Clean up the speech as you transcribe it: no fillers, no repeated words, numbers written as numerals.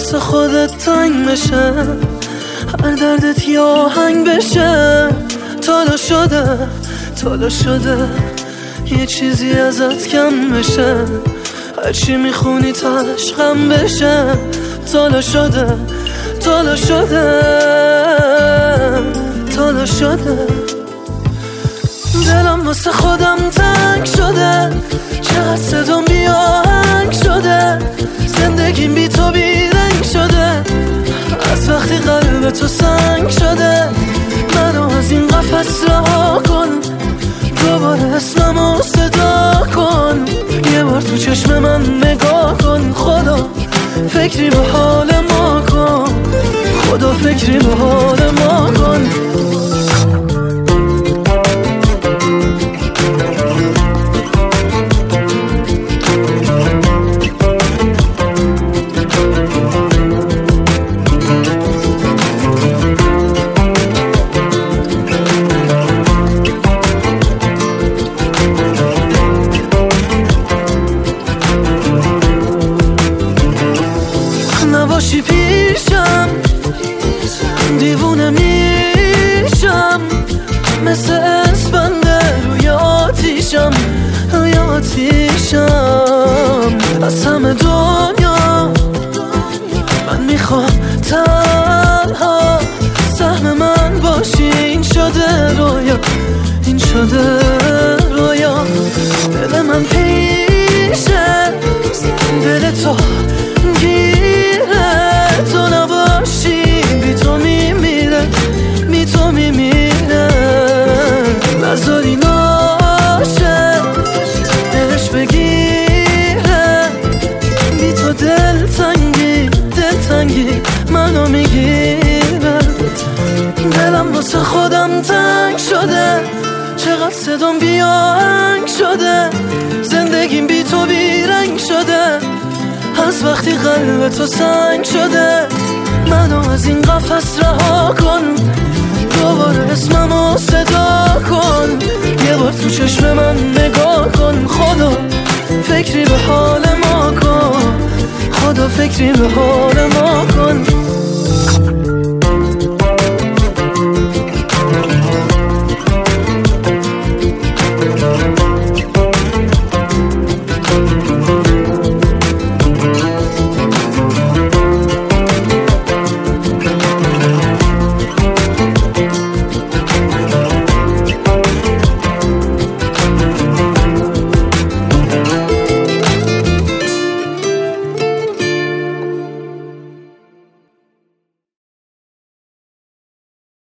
واسه خودت تنگ بشه، هر دردت یه آهنگ بشه. تالا شده یه چیزی ازت کم بشه، هرچی میخونی تاش غم بشه. تالا شده دلم واسه خودم تنگ شده، چقدر صدام بی آهنگ شده. زندگیم بی تو بی رنگ شده، از وقتی قلب تو سنگ شده. منو از این قفس رها کن، دوباره اسممو صدا کن. یه بار تو چشم من نگاه کن، خدا فکری به حال ما کن، خدا فکری به حال ما کن. نباشی پیشم دیوونه میشم، مثل اسفند روی آتیشم. از همه دنیا من میخوام تنها سهم من باشی. این شده رویا دل من پیشه، دل تو گیره. تو نباشی بی تو میمیره. نذاری ناشه دلش بگیره، بی تو دلتنگی منو میگیره. دلم واسه خودم تنگ شده، چقدر صدام بی آهنگ شده. زندگیم بی تو بی رنگ شده، از وقتی قلب تو سنگ شده. منو از این قفس رها کن، دوباره اسممو صدا کن. یه بار تو چشم من نگاه کن، خدا فکری به حال ما کن، خدا فکری به حال ما کن.